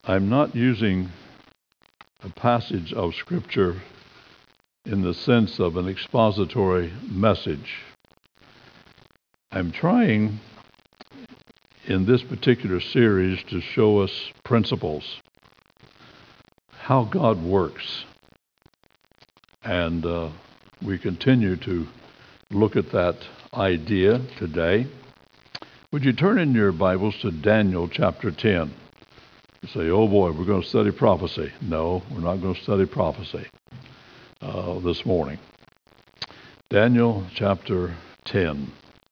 I'm not using a passage of Scripture in the sense of an expository message. I'm trying in this particular series to show us principles, how God works. And we continue to look at that idea today. Would you turn in your Bibles to Daniel chapter 10? You say, oh boy, we're going to study prophecy. No, we're not going to study prophecy this morning. Daniel chapter 10.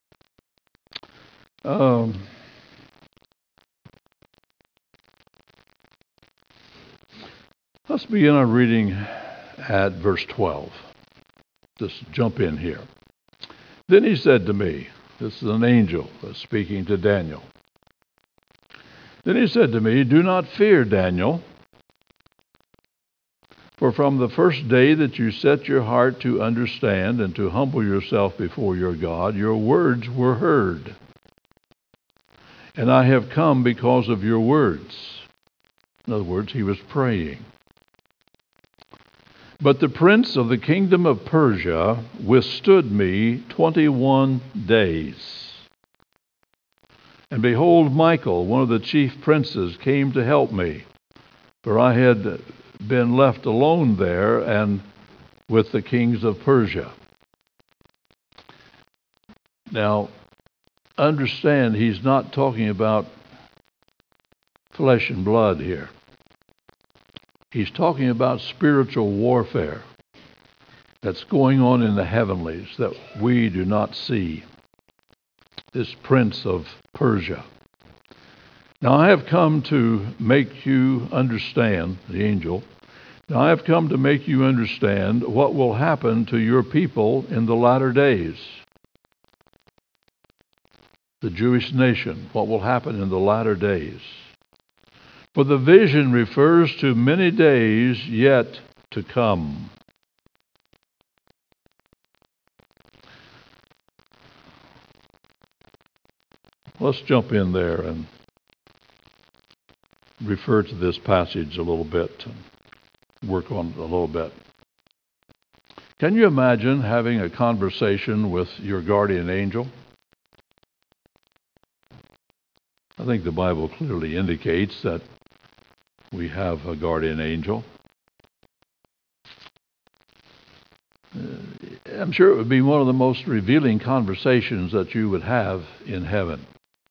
Let's begin our reading at verse 12. Just jump in here. Then he said to me, this is an angel that's speaking to Daniel. Then he said to me, do not fear, Daniel, for from the first day that you set your heart to understand and to humble yourself before your God, your words were heard. And I have come because of your words. In other words, he was praying. But the prince of the kingdom of Persia withstood me 21 days. And behold, Michael, one of the chief princes, came to help me, for I had been left alone there and with the kings of Persia. Now, understand, he's not talking about flesh and blood here. He's talking about spiritual warfare that's going on in the heavenlies that we do not see. This prince of Persia. Now I have come to make you understand, the angel, now I have come to make you understand what will happen to your people in the latter days. The Jewish nation, what will happen in the latter days. For the vision refers to many days yet to come. Let's jump in there and refer to this passage a little bit and work on it a little bit. Can you imagine having a conversation with your guardian angel? I think the Bible clearly indicates that we have a guardian angel. I'm sure it would be one of the most revealing conversations that you would have in heaven.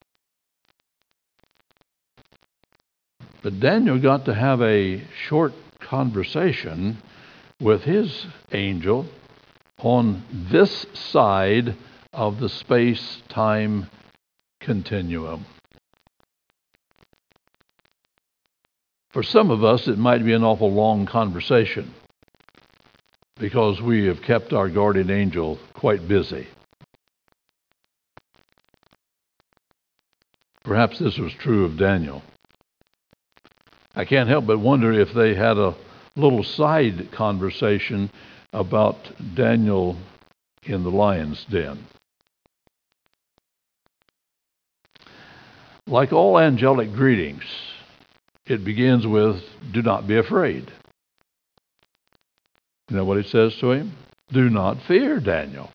But Daniel got to have a short conversation with his angel on this side of the space-time continuum. For some of us, it might be an awful long conversation because we have kept our guardian angel quite busy. Perhaps this was true of Daniel. I can't help but wonder if they had a little side conversation about Daniel in the lion's den. Like all angelic greetings, it begins with, do not be afraid. You know what it says to him? Do not fear, Daniel.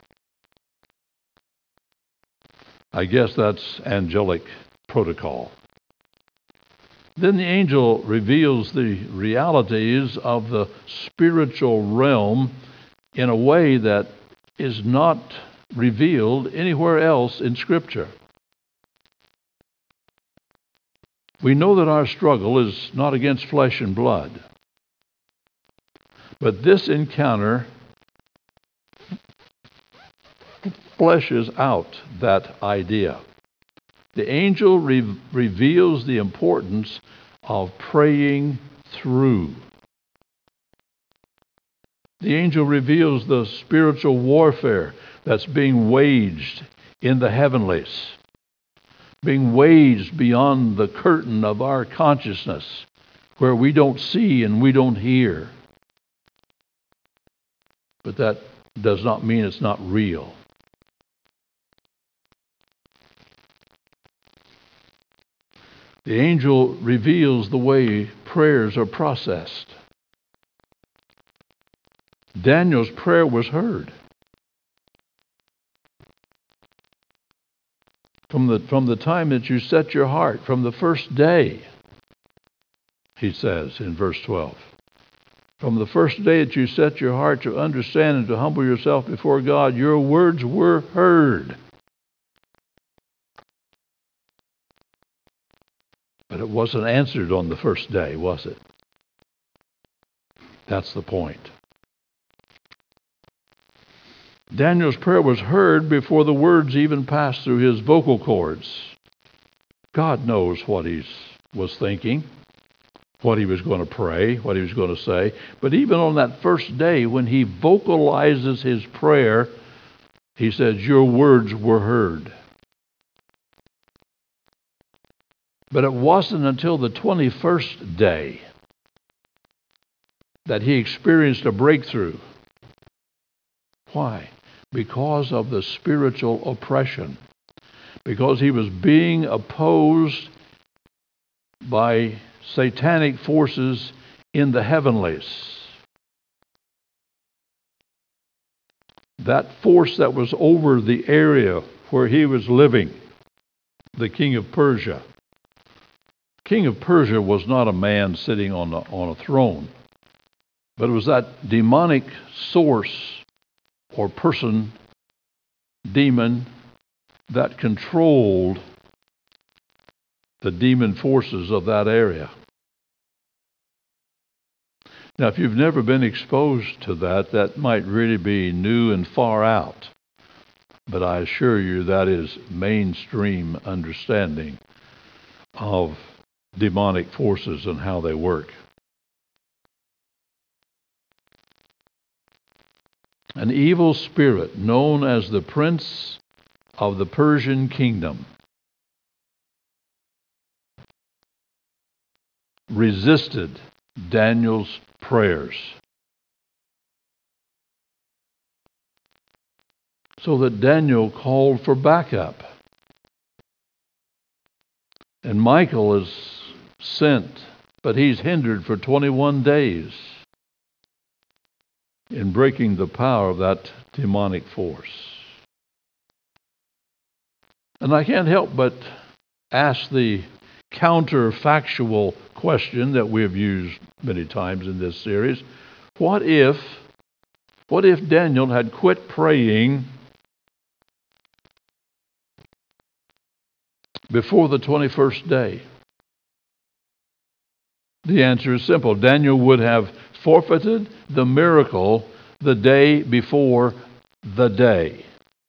I guess that's angelic protocol. Then the angel reveals the realities of the spiritual realm in a way that is not revealed anywhere else in Scripture. We know that our struggle is not against flesh and blood, but this encounter fleshes out that idea. The angel reveals the importance of praying through. The angel reveals the spiritual warfare that's being waged in the heavenlies, being waged beyond the curtain of our consciousness, where we don't see and we don't hear. But that does not mean it's not real. The angel reveals the way prayers are processed. Daniel's prayer was heard. From the time that you set your heart, from the first day, he says in verse 12. From the first day that you set your heart to understand and to humble yourself before God, your words were heard. But it wasn't answered on the first day, was it? That's the point. Daniel's prayer was heard before the words even passed through his vocal cords. God knows what he was thinking, what he was going to pray, what he was going to say. But even on that first day, when he vocalizes his prayer, he says, your words were heard. But it wasn't until the 21st day that he experienced a breakthrough. Why? Because of the spiritual oppression. Because he was being opposed by satanic forces in the heavenlies. That force that was over the area where he was living, the king of Persia. King of Persia was not a man sitting on a throne, but it was that demonic source or person, demon, that controlled the demon forces of that area. Now, if you've never been exposed to that, that might really be new and far out. But I assure you that is mainstream understanding of demonic forces and how they work. An evil spirit known as the Prince of the Persian Kingdom resisted Daniel's prayers, so that Daniel called for backup. And Michael is sent, but he's hindered for 21 days in breaking the power of that demonic force. And I can't help but ask the counterfactual question that we have used many times in this series. What if Daniel had quit praying before the 21st day? The answer is simple. Daniel would have forfeited the miracle the day before the day.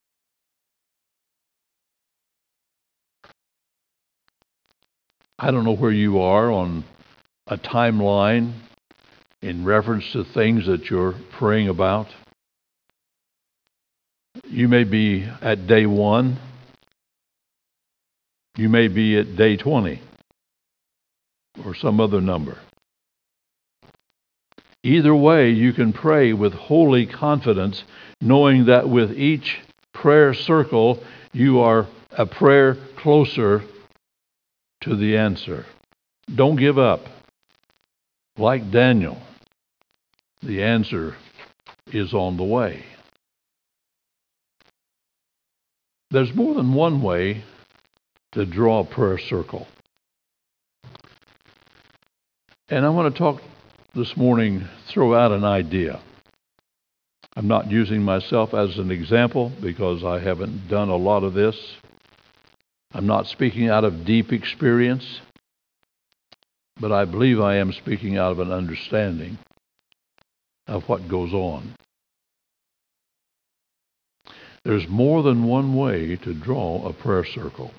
I don't know where you are on a timeline in reference to things that you're praying about. You may be at day 1. You may be at day 20 or some other number. Either way, you can pray with holy confidence, knowing that with each prayer circle, you are a prayer closer to the answer. Don't give up. Like Daniel, the answer is on the way. There's more than one way to draw a prayer circle. And I want to talk this morning, throw out an idea. I'm not using myself as an example because I haven't done a lot of this. I'm not speaking out of deep experience, but I believe I am speaking out of an understanding of what goes on. There's more than one way to draw a prayer circle.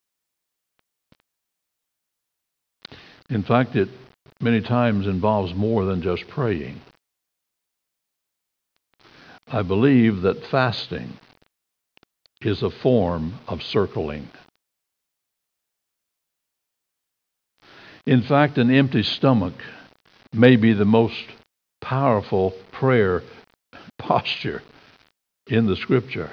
In fact, it many times involves more than just praying. I believe that fasting is a form of circling. In fact, an empty stomach may be the most powerful prayer posture in the Scripture.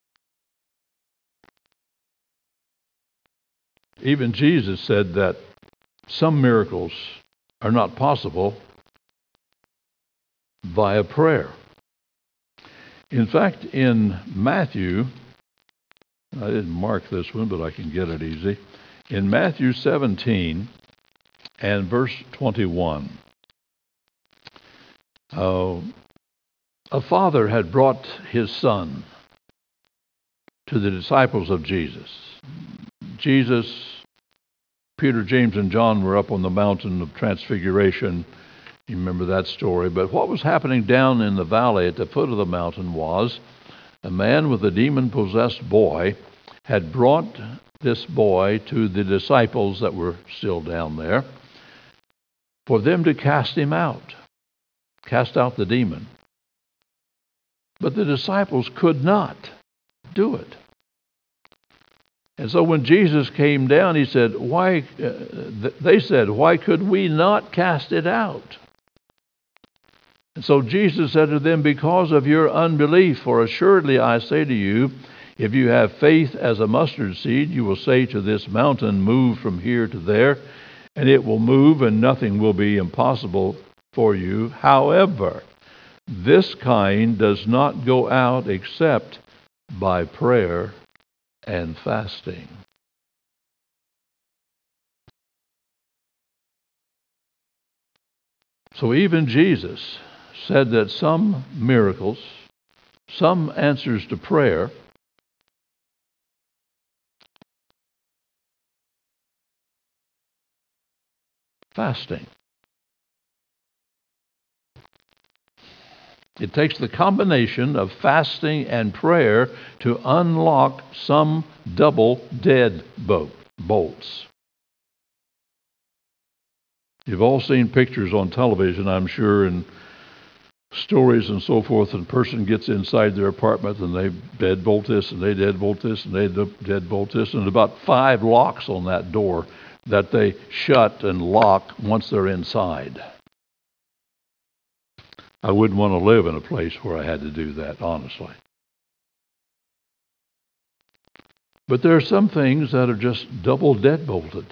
Even Jesus said that some miracles are not possible via prayer. In fact, in Matthew, I didn't mark this one, but I can get it easy. In Matthew 17 and verse 21, a father had brought his son to the disciples of Jesus. Jesus, Peter, James, and John were up on the mountain of Transfiguration. You remember that story. But what was happening down in the valley at the foot of the mountain was a man with a demon-possessed boy had brought this boy to the disciples that were still down there for them to cast him out, cast out the demon. But the disciples could not do it. And so when Jesus came down, he said, they said, why could we not cast it out? And so Jesus said to them, because of your unbelief, for assuredly I say to you, if you have faith as a mustard seed, you will say to this mountain, move from here to there, and it will move, and nothing will be impossible for you. However, this kind does not go out except by prayer and fasting. So even Jesus said that some miracles, some answers to prayer, fasting. It takes the combination of fasting and prayer to unlock some double dead bolts. You've all seen pictures on television, I'm sure, and stories and so forth, and a person gets inside their apartment and they deadbolt this and they deadbolt this and they deadbolt this, and about 5 locks on that door that they shut and lock once they're inside. I wouldn't want to live in a place where I had to do that, honestly. But there are some things that are just double deadbolted.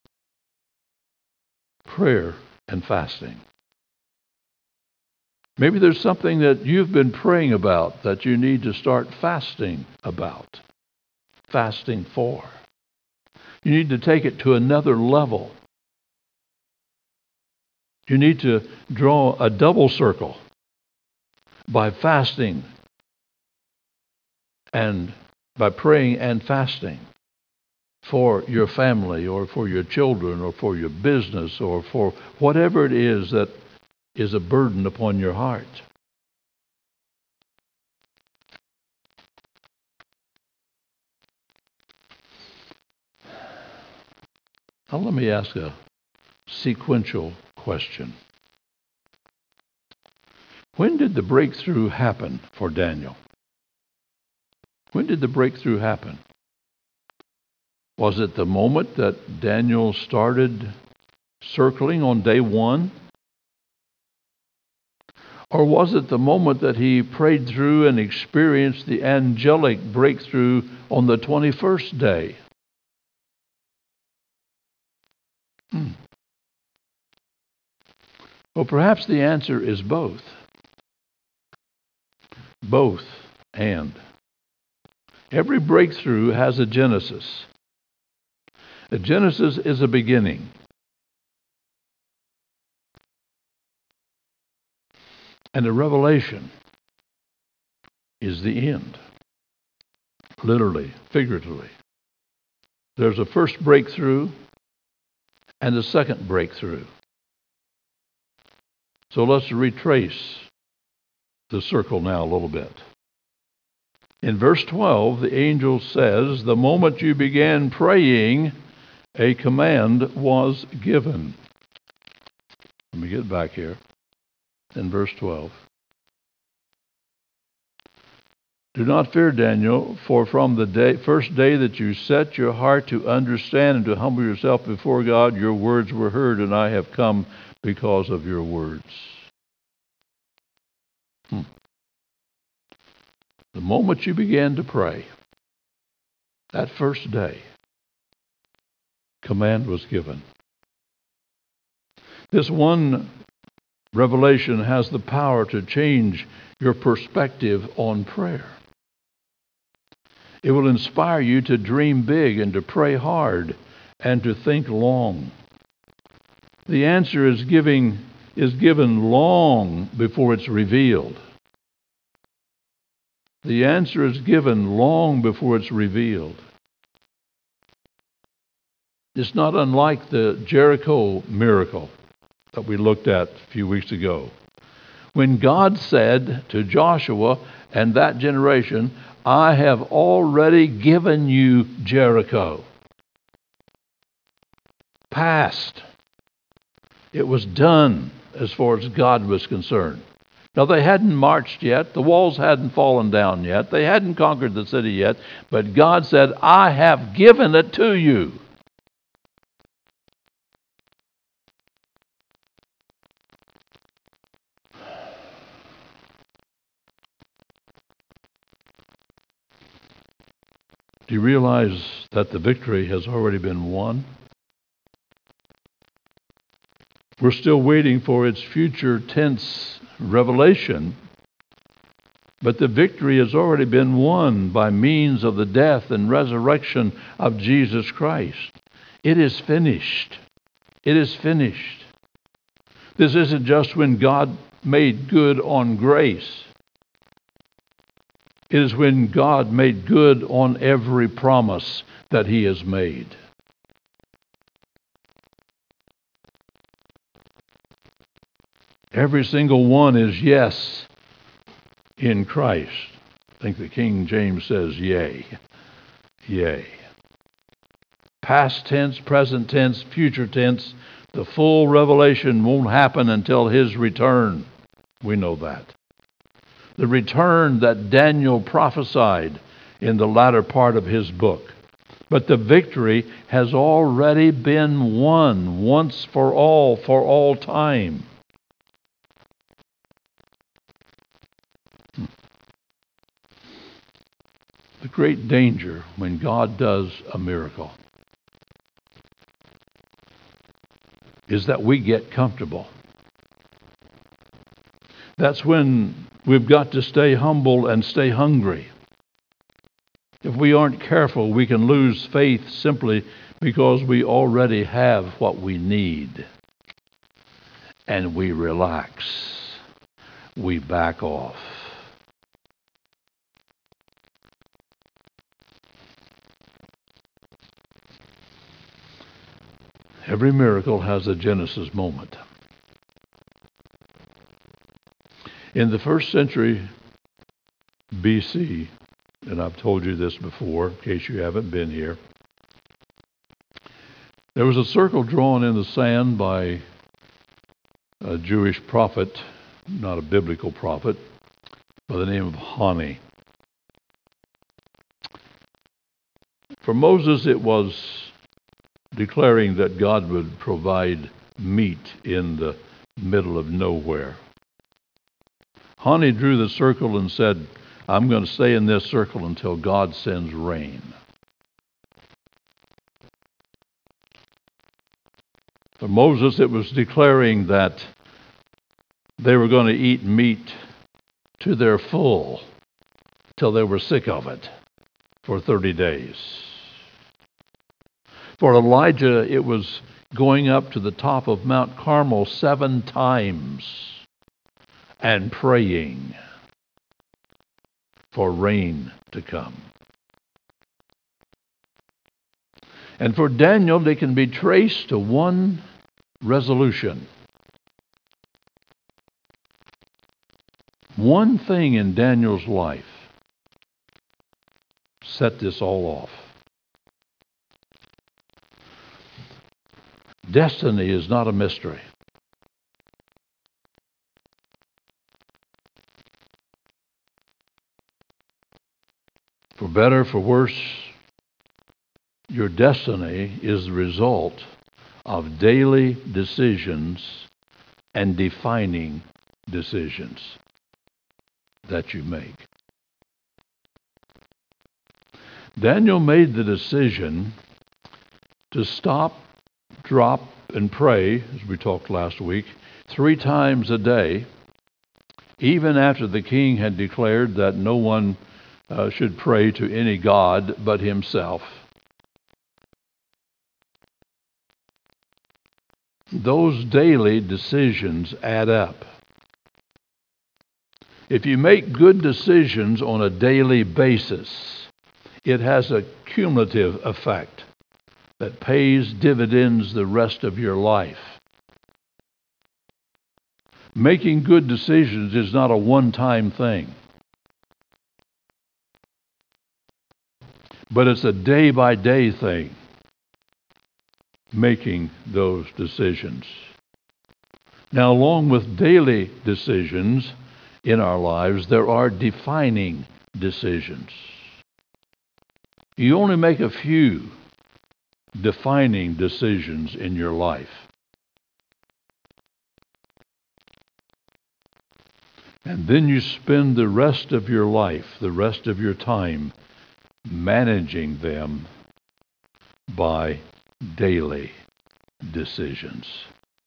Prayer and fasting. Maybe there's something that you've been praying about that you need to start fasting about, fasting for. You need to take it to another level. You need to draw a double circle by fasting and by praying and fasting for your family or for your children or for your business or for whatever it is that is a burden upon your heart. Now let me ask a sequential question. When did the breakthrough happen for Daniel? When did the breakthrough happen? Was it the moment that Daniel started circling on day 1? Or was it the moment that he prayed through and experienced the angelic breakthrough on the 21st day? Well, perhaps the answer is both. Both and. Every breakthrough has a genesis. A genesis is a beginning. And a revelation is the end. Literally, figuratively. There's a first breakthrough and a second breakthrough. So let's retrace the circle now a little bit. In verse 12, the angel says, the moment you began praying, a command was given. Let me get back here. In verse 12. Do not fear, Daniel, for from the first day that you set your heart to understand and to humble yourself before God, your words were heard, and I have come because of your words. The moment you began to pray, that first day, command was given. This one revelation has the power to change your perspective on prayer. It will inspire you to dream big and to pray hard and to think long. The answer is given long before it's revealed. The answer is given long before it's revealed. It's not unlike the Jericho miracle that we looked at a few weeks ago. When God said to Joshua and that generation, I have already given you Jericho. Past. It was done as far as God was concerned. Now, they hadn't marched yet. The walls hadn't fallen down yet. They hadn't conquered the city yet. But God said, I have given it to you. Do you realize that the victory has already been won? We're still waiting for its future tense revelation, but the victory has already been won by means of the death and resurrection of Jesus Christ. It is finished. It is finished. This isn't just when God made good on grace. It is when God made good on every promise that He has made. Every single one is yes in Christ. I think the King James says yea. Yea. Past tense, present tense, future tense. The full revelation won't happen until His return. We know that. The return that Daniel prophesied in the latter part of his book. But the victory has already been won once for all time. The great danger when God does a miracle is that we get comfortable. That's when we've got to stay humble and stay hungry. If we aren't careful, we can lose faith simply because we already have what we need. And we relax. We back off. Every miracle has a Genesis moment. In the first century BC, and I've told you this before in case you haven't been here, there was a circle drawn in the sand by a Jewish prophet, not a biblical prophet, by the name of Hani. For Moses, it was declaring that God would provide meat in the middle of nowhere. Hani drew the circle and said, I'm going to stay in this circle until God sends rain. For Moses, it was declaring that they were going to eat meat to their full till they were sick of it for 30 days. For Elijah, it was going up to the top of Mount Carmel 7 times and praying for rain to come. And for Daniel, they can be traced to one resolution. One thing in Daniel's life set this all off. Destiny is not a mystery. For better, for worse, your destiny is the result of daily decisions and defining decisions that you make. Daniel made the decision to stop, drop, and pray, as we talked last week, 3 times a day, even after the king had declared that no one should pray to any god but himself. Those daily decisions add up. If you make good decisions on a daily basis, it has a cumulative effect that pays dividends the rest of your life. Making good decisions is not a one-time thing, but it's a day-by-day thing, making those decisions. Now, along with daily decisions in our lives, there are defining decisions. You only make a few defining decisions in your life. And then you spend the rest of your life, the rest of your time, managing them by daily decisions.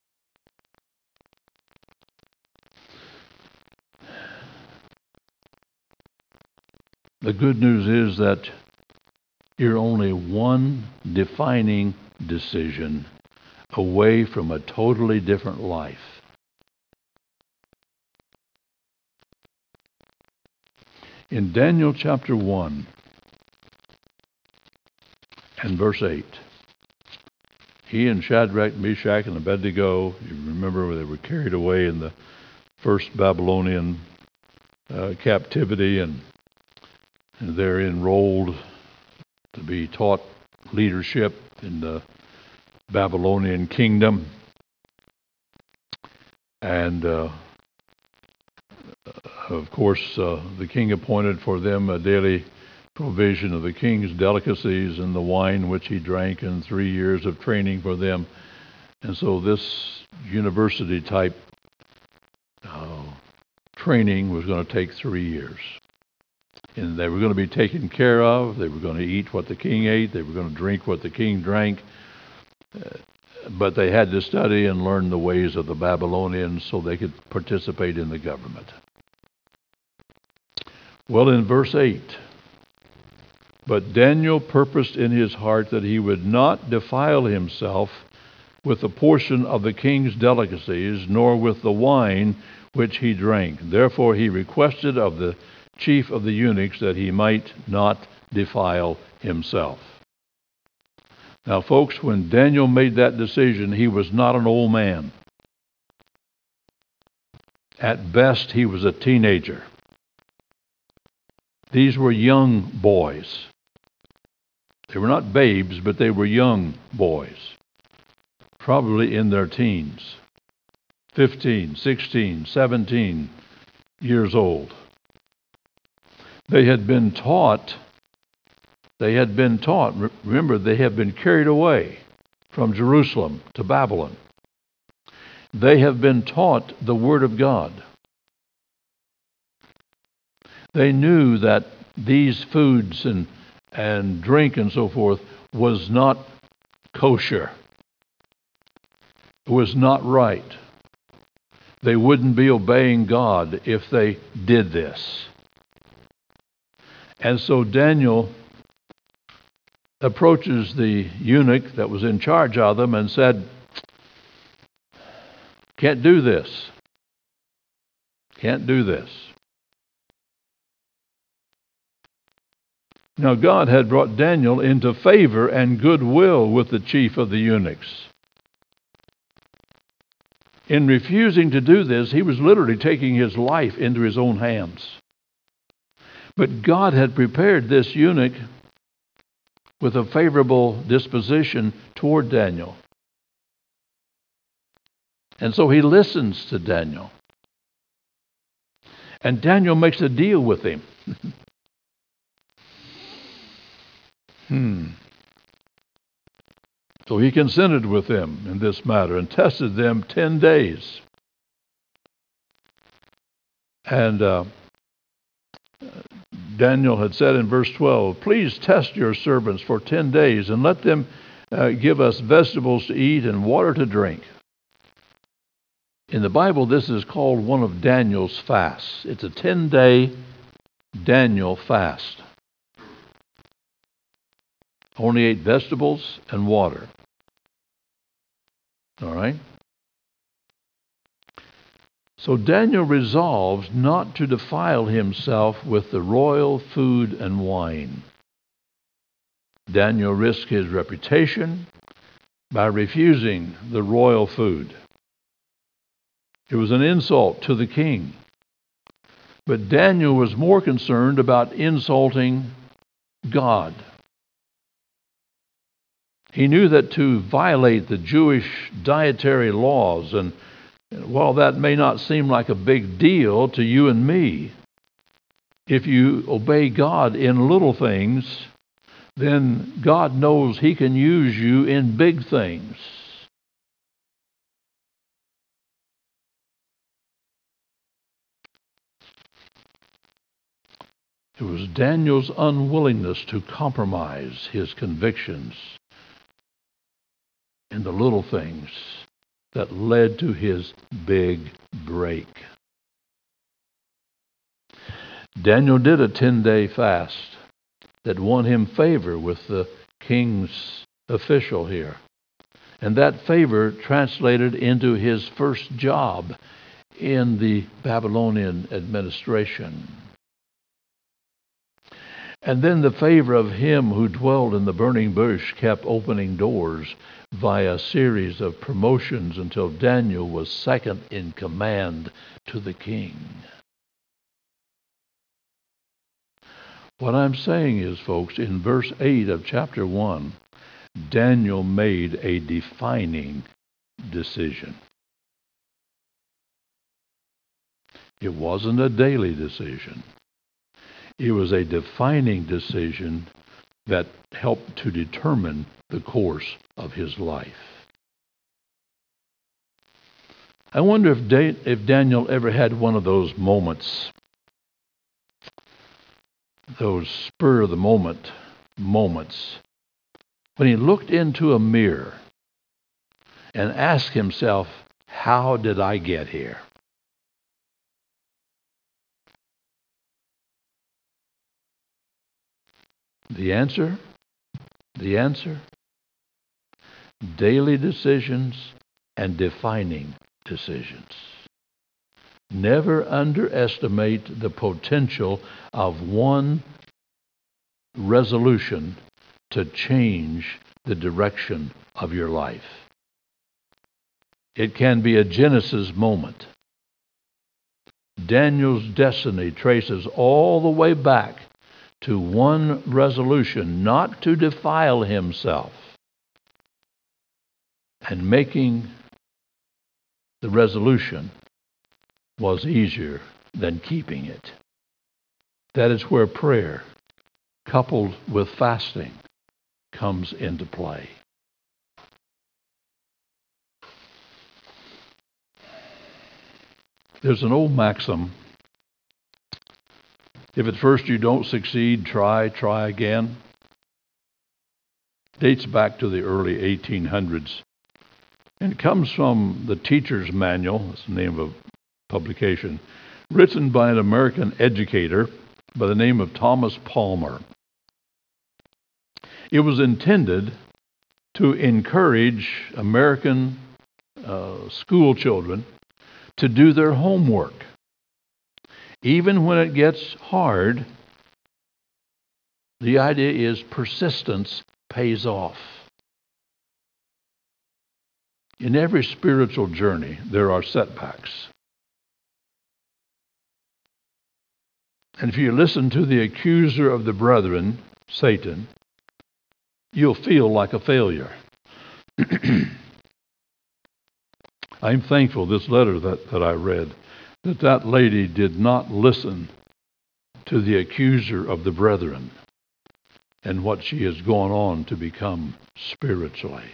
The good news is that you're only one defining decision away from a totally different life. In Daniel chapter 1 and verse 8, he and Shadrach, Meshach, and Abednego, you remember they were carried away in the first Babylonian captivity, and they're enrolled to be taught leadership in the Babylonian kingdom. And of course, the king appointed for them a daily provision of the king's delicacies and the wine which he drank, and 3 years of training for them. And so this university type training was going to take 3 years. And they were going to be taken care of. They were going to eat what the king ate. They were going to drink what the king drank. But they had to study and learn the ways of the Babylonians so they could participate in the government. Well, in verse 8, but Daniel purposed in his heart that he would not defile himself with a portion of the king's delicacies, nor with the wine which he drank. Therefore he requested of the chief of the eunuchs that he might not defile himself. Now, folks, when Daniel made that decision, he was not an old man. At best, he was a teenager. These were young boys. They were not babes, but they were young boys, probably in their teens, 15, 16, 17 years old. They had been taught, remember, they have been carried away from Jerusalem to Babylon. They have been taught the Word of God. They knew that these foods and drink and so forth was not kosher. It was not right. They wouldn't be obeying God if they did this. And so Daniel approaches the eunuch that was in charge of them and said, can't do this. Can't do this. Now God had brought Daniel into favor and goodwill with the chief of the eunuchs. In refusing to do this, he was literally taking his life into his own hands. But God had prepared this eunuch with a favorable disposition toward Daniel. And so he listens to Daniel. And Daniel makes a deal with him. So he consented with them in this matter and tested them 10 days. And Daniel had said in verse 12, please test your servants for 10 days and let them give us vegetables to eat and water to drink. In the Bible, this is called one of Daniel's fasts. It's a 10-day Daniel fast. Only ate vegetables and water. All right? So Daniel resolves not to defile himself with the royal food and wine. Daniel risked his reputation by refusing the royal food. It was an insult to the king. But Daniel was more concerned about insulting God. He knew that to violate the Jewish dietary laws, and while that may not seem like a big deal to you and me, if you obey God in little things, then God knows He can use you in big things. It was Daniel's unwillingness to compromise his convictions in the little things that led to his big break. Daniel did a 10-day fast that won him favor with the king's official here. And that favor translated into his first job in the Babylonian administration. And then the favor of him who dwelled in the burning bush kept opening doors via a series of promotions until Daniel was second in command to the king. What I'm saying is, folks, in verse 8 of chapter 1, Daniel made a defining decision. It wasn't a daily decision. It was a defining decision that helped to determine the course of his life. I wonder if Daniel ever had one of those moments, those spur-of-the-moment moments, when he looked into a mirror and asked himself, how did I get here? The answer, daily decisions and defining decisions. Never underestimate the potential of one resolution to change the direction of your life. It can be a Genesis moment. Daniel's destiny traces all the way back to one resolution not to defile himself, and making the resolution was easier than keeping it. That is where prayer, coupled with fasting, comes into play. There's an old maxim: if at first you don't succeed, try again. Dates back to the early 1800s. And it comes from the Teacher's Manual, that's the name of a publication, written by an American educator by the name of Thomas Palmer. It was intended to encourage American school children to do their homework. Even when it gets hard, the idea is persistence pays off. In every spiritual journey, there are setbacks. And if you listen to the accuser of the brethren, Satan, you'll feel like a failure. I'm thankful this letter that I read, that lady did not listen to the accuser of the brethren and what she has gone on to become spiritually.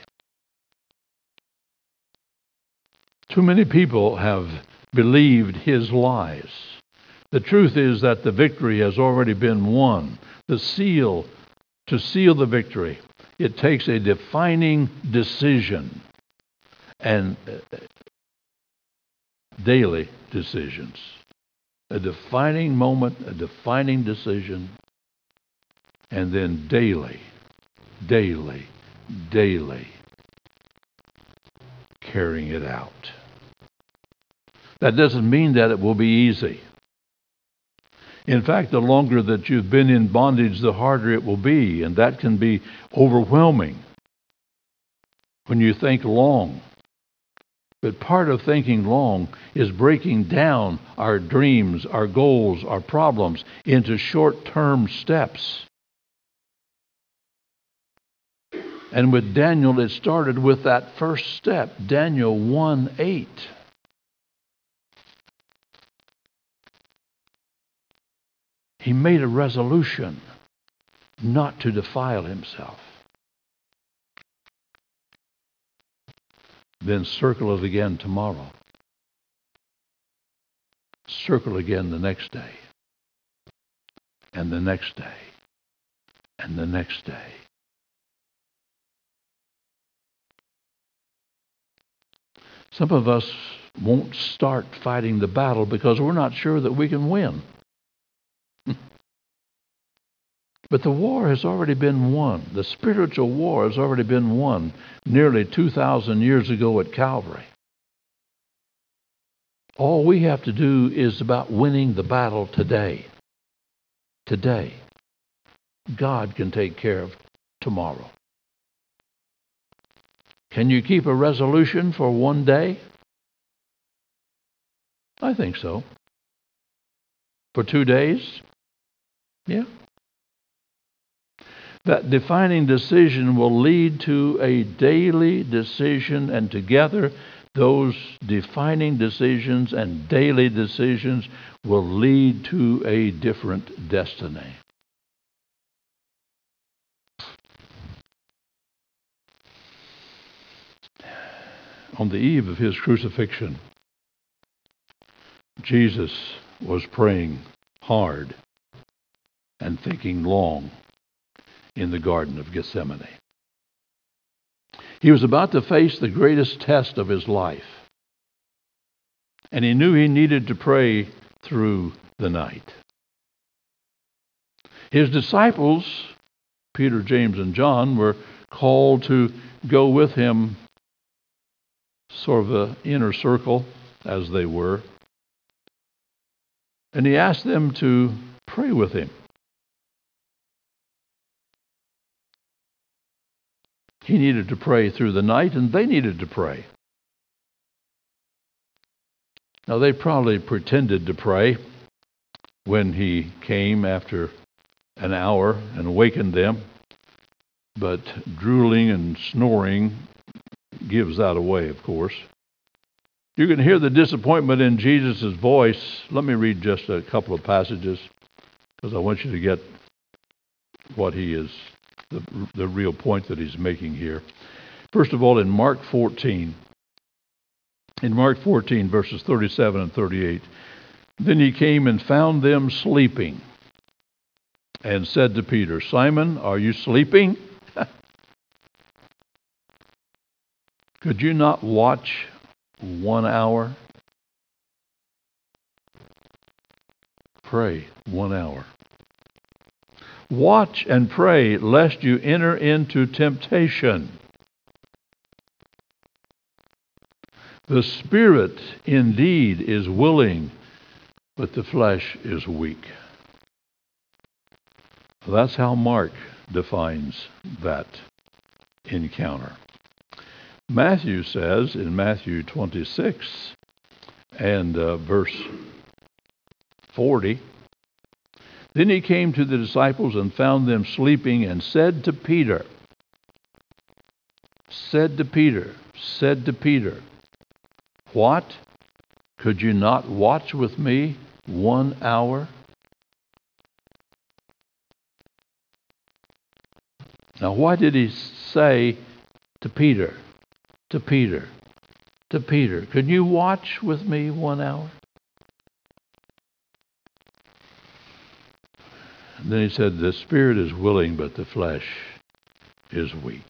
Too many people have believed his lies. The truth is that the victory has already been won. The seal to seal the victory It takes a defining decision and daily decisions. A defining moment, a defining decision, and then daily carrying it out. That doesn't mean that it will be easy. In fact, the longer that you've been in bondage, the harder it will be, and that can be overwhelming when you think long. But part of thinking long is breaking down our dreams, our goals, our problems into short-term steps. And with Daniel, it started with that first step, Daniel 1:8. He made a resolution not to defile himself. Then circle it again tomorrow. Circle again the next day. And the next day. And the next day. Some of us won't start fighting the battle because we're not sure that we can win. But the war has already been won. The spiritual war has already been won nearly 2,000 years ago at Calvary. All we have to do is about winning the battle today. Today. God can take care of tomorrow. Can you keep a resolution for one day? I think so. For 2 days? Yeah. That defining decision will lead to a daily decision, and together those defining decisions and daily decisions will lead to a different destiny. On the eve of his crucifixion, Jesus was praying hard and thinking long in the Garden of Gethsemane. He was about to face the greatest test of his life, and he knew he needed to pray through the night. His disciples, Peter, James, and John, were called to go with him, sort of an inner circle as they were, and he asked them to pray with him. He needed to pray through the night, and they needed to pray. Now, they probably pretended to pray when he came after an hour and awakened them, but drooling and snoring gives that away, of course. You can hear the disappointment in Jesus' voice. Let me read just a couple of passages because I want you to get what he is, the real point that he's making here. First of all, in Mark 14, verses 37 and 38, then he came and found them sleeping and said to Peter, Simon, are you sleeping? Could you not watch 1 hour? Pray 1 hour. Watch and pray lest you enter into temptation. The spirit indeed is willing, but the flesh is weak. That's how Mark defines that encounter. Matthew says in Matthew 26 and verse 40, then he came to the disciples and found them sleeping and said to Peter, what? Could you not watch with me 1 hour? Now, why did he say to Peter, could you watch with me 1 hour? And then he said, the spirit is willing, but the flesh is weak.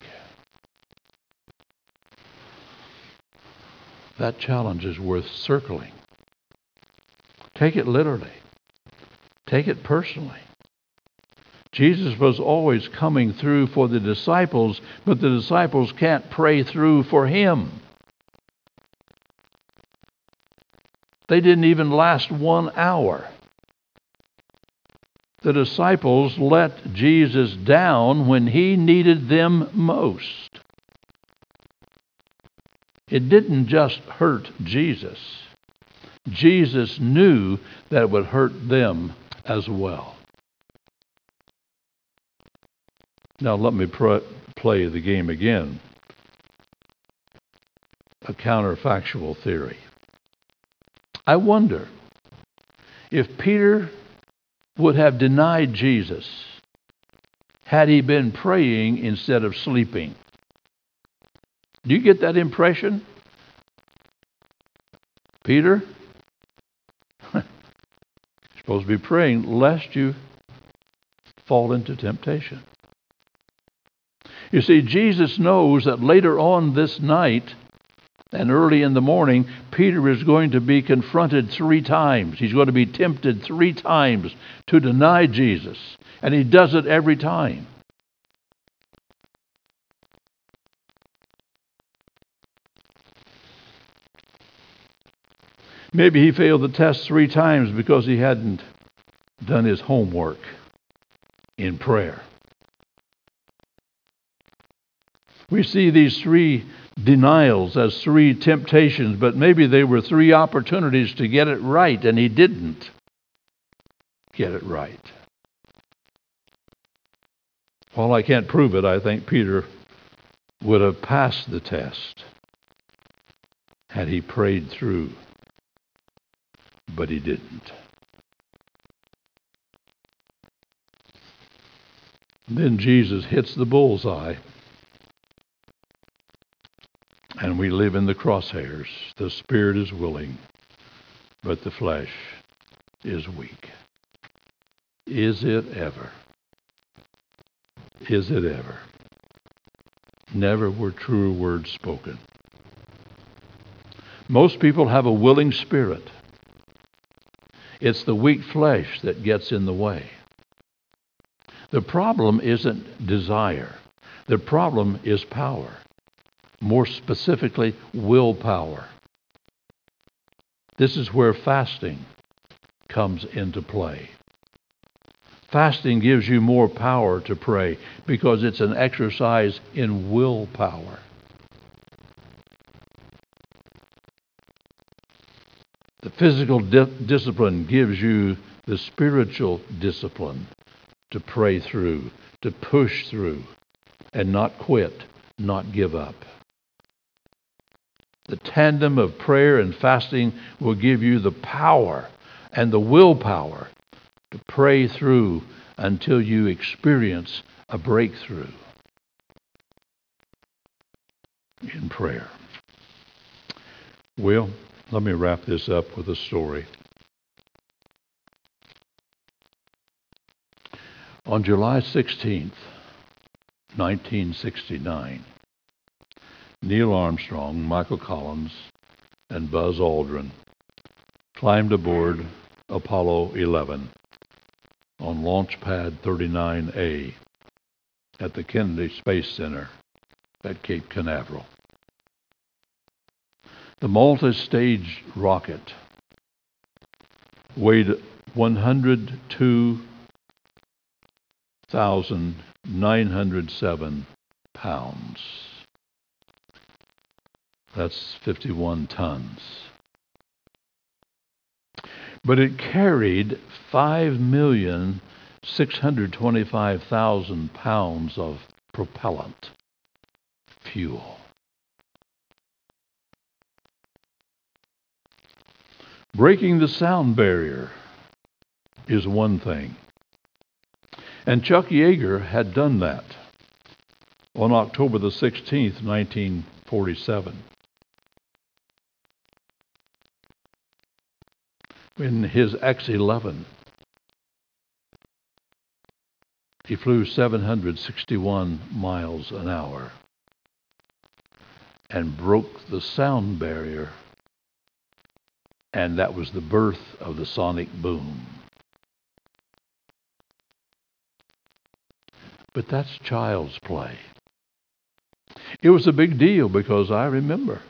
That challenge is worth circling. Take it literally. Take it personally. Jesus was always coming through for the disciples, but the disciples can't pray through for him. They didn't even last 1 hour. The disciples let Jesus down when he needed them most. It didn't just hurt Jesus. Jesus knew that it would hurt them as well. Now let me play the game again. A counterfactual theory. I wonder if Peter would have denied Jesus had he been praying instead of sleeping. Do you get that impression? Peter, you're supposed to be praying lest you fall into temptation. You see, Jesus knows that later on this night and early in the morning, Peter is going to be confronted 3 times. He's going to be tempted 3 times to deny Jesus. And he does it every time. Maybe he failed the test 3 times because he hadn't done his homework in prayer. We see these 3 denials as 3 temptations, but maybe they were 3 opportunities to get it right, and he didn't get it right. While I can't prove it, I think Peter would have passed the test had he prayed through, but he didn't. Then Jesus hits the bullseye, and we live in the crosshairs. The spirit is willing, but the flesh is weak. Is it ever? Is it ever? Never were truer words spoken. Most people have a willing spirit. It's the weak flesh that gets in the way. The problem isn't desire. The problem is power. More specifically, willpower. This is where fasting comes into play. Fasting gives you more power to pray because it's an exercise in willpower. The physical discipline gives you the spiritual discipline to pray through, to push through, and not quit, not give up. The tandem of prayer and fasting will give you the power and the willpower to pray through until you experience a breakthrough in prayer. Well, let me wrap this up with a story. On July 16th, 1969, Neil Armstrong, Michael Collins, and Buzz Aldrin climbed aboard Apollo 11 on Launch Pad 39A at the Kennedy Space Center at Cape Canaveral. The multi-stage rocket weighed 102,907 pounds. That's 51 tons. But it carried 5,625,000 pounds of propellant, fuel. Breaking the sound barrier is one thing. And Chuck Yeager had done that on October the 16th, 1947. In his X-11. He flew 761 miles an hour and broke the sound barrier, and that was the birth of the sonic boom. But that's child's play. It was a big deal because I remember.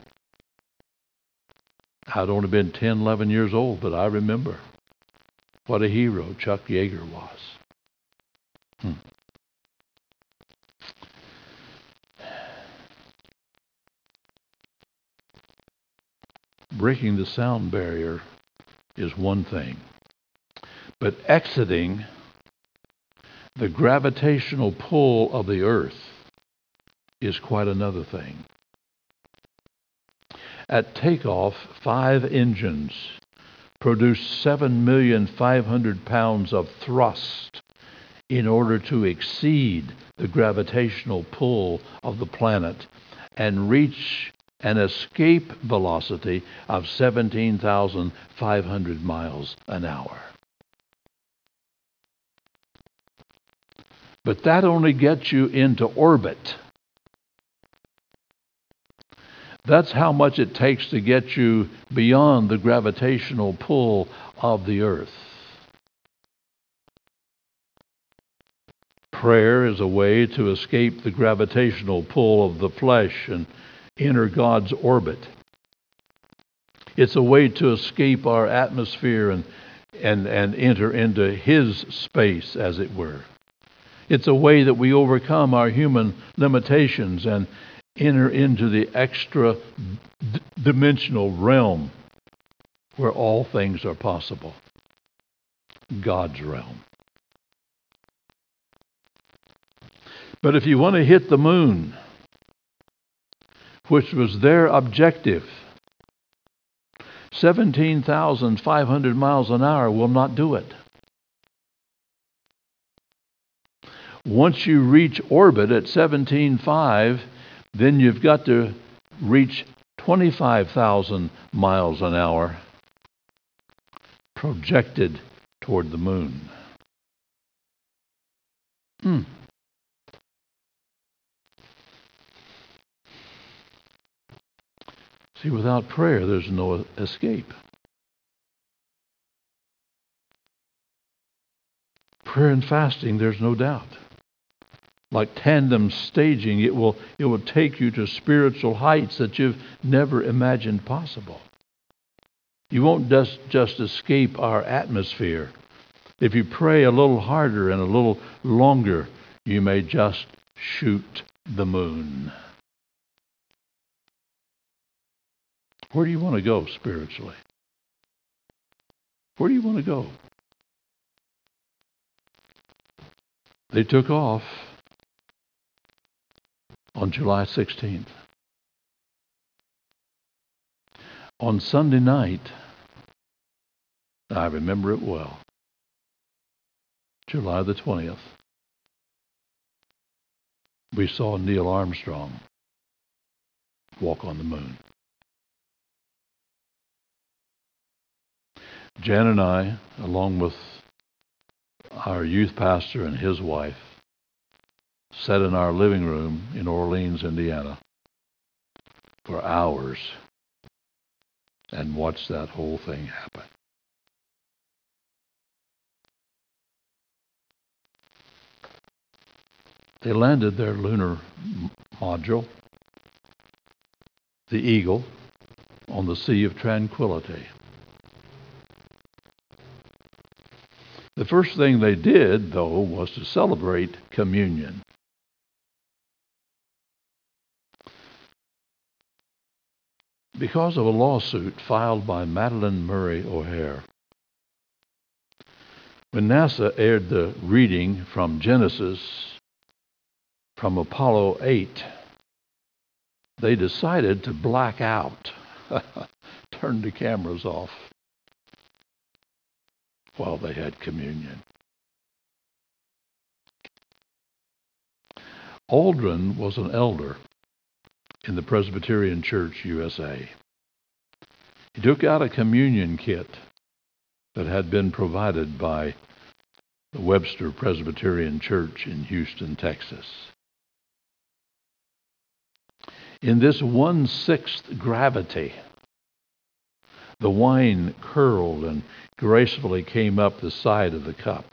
I'd only been 10, 11 years old, but I remember what a hero Chuck Yeager was. Breaking the sound barrier is one thing, but exiting the gravitational pull of the earth is quite another thing. At takeoff, 5 engines produced 7,500,000 pounds of thrust in order to exceed the gravitational pull of the planet and reach an escape velocity of 17,500 miles an hour. But that only gets you into orbit. That's how much it takes to get you beyond the gravitational pull of the earth. Prayer is a way to escape the gravitational pull of the flesh and enter God's orbit. It's a way to escape our atmosphere and enter into His space, as it were. It's a way that we overcome our human limitations and enter into the extra dimensional realm where all things are possible. God's realm. But if you want to hit the moon, which was their objective, 17,500 miles an hour will not do it. Once you reach orbit at 17.5, then you've got to reach 25,000 miles an hour projected toward the moon. See, without prayer, there's no escape. Prayer and fasting, there's no doubt. Like tandem staging, it will take you to spiritual heights that you've never imagined possible. You won't just escape our atmosphere. If you pray a little harder and a little longer, you may just shoot the moon. Where do you want to go spiritually? Where do you want to go? They took off on July 16th. On Sunday night, I remember it well, July the 20th, we saw Neil Armstrong walk on the moon. Jan and I, along with our youth pastor and his wife, sat in our living room in Orleans, Indiana, for hours and watched that whole thing happen. They landed their lunar module, the Eagle, on the Sea of Tranquility. The first thing they did, though, was to celebrate communion. Because of a lawsuit filed by Madalyn Murray O'Hair, when NASA aired the reading from Genesis from Apollo 8, they decided to black out, turn the cameras off while they had communion. Aldrin was an elder in the Presbyterian Church, USA. He took out a communion kit that had been provided by the Webster Presbyterian Church in Houston, Texas. In this 1/6 gravity, the wine curled and gracefully came up the side of the cup.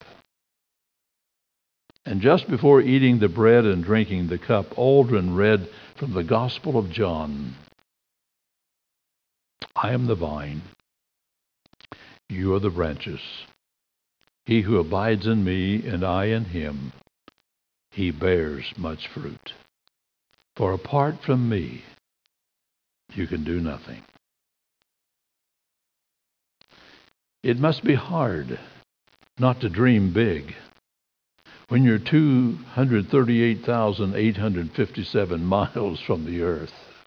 And just before eating the bread and drinking the cup, Aldrin read from the Gospel of John, I am the vine, you are the branches. He who abides in me and I in him, he bears much fruit. For apart from me, you can do nothing. It must be hard not to dream big when you're 238,857 miles from the earth.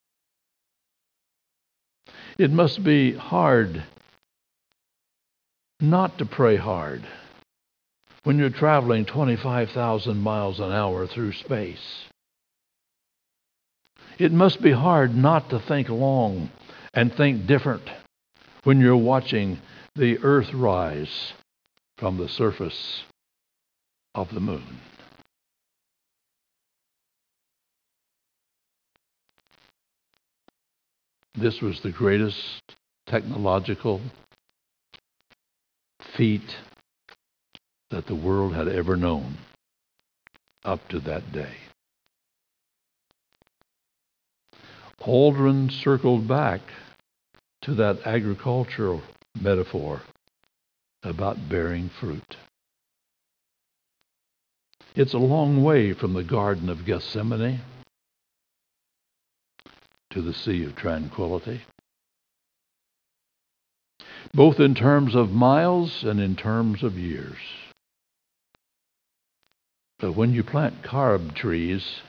It must be hard not to pray hard when you're traveling 25,000 miles an hour through space. It must be hard not to think long and think different when you're watching the earth rise from the surface of the moon. This was the greatest technological feat that the world had ever known up to that day. Aldrin circled back to that agricultural metaphor about bearing fruit. It's a long way from the Garden of Gethsemane to the Sea of Tranquility, both in terms of miles and in terms of years. But when you plant carob trees,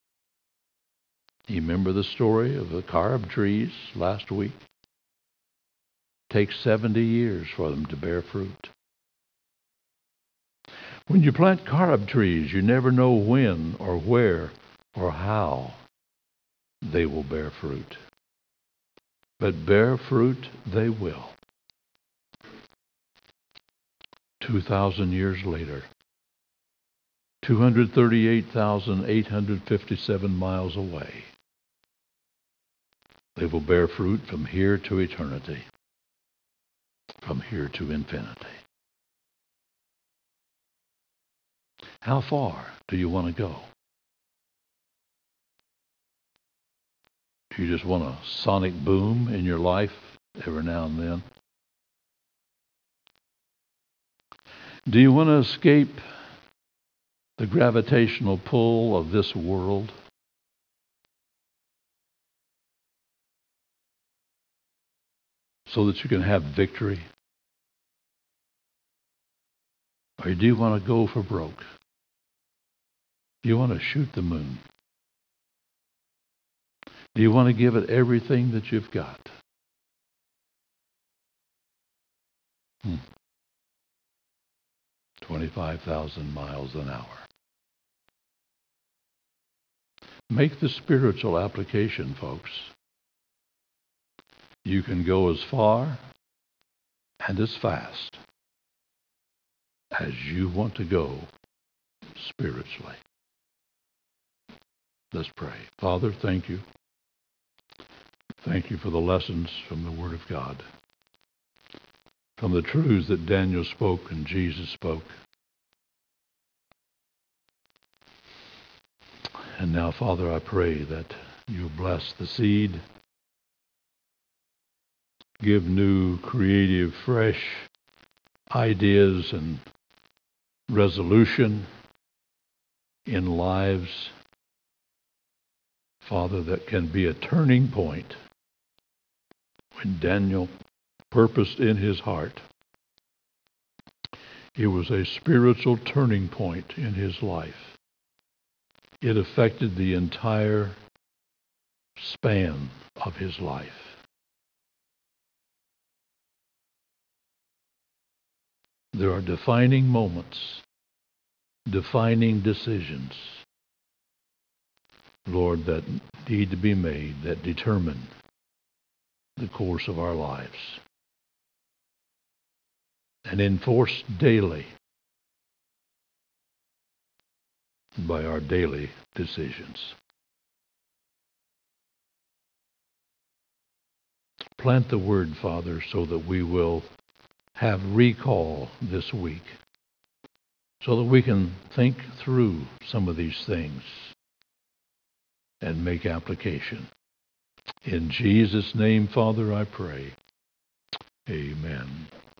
you remember the story of the carob trees last week? It takes 70 years for them to bear fruit. When you plant carob trees, you never know when or where or how they will bear fruit. But bear fruit they will. 2,000 years later, 238,857 miles away, they will bear fruit from here to eternity, from here to infinity. How far do you want to go? Do you just want a sonic boom in your life every now and then? Do you want to escape the gravitational pull of this world? So that you can have victory? Or do you want to go for broke? Do you want to shoot the moon? Do you want to give it everything that you've got? 25,000 miles an hour. Make the spiritual application, folks. You can go as far and as fast as you want to go spiritually. Let's pray. Father, thank you. Thank you for the lessons from the Word of God, from the truths that Daniel spoke and Jesus spoke. And now, Father, I pray that you bless the seed, give new, creative, fresh ideas and resolution in lives, Father, that can be a turning point. When Daniel purposed in his heart, it was a spiritual turning point in his life. It affected the entire span of his life. There are defining moments, defining decisions, Lord, that need to be made that determine the course of our lives and enforced daily by our daily decisions. Plant the word, Father, so that we will have recall this week, so that we can think through some of these things and make application. In Jesus' name, Father, I pray. Amen.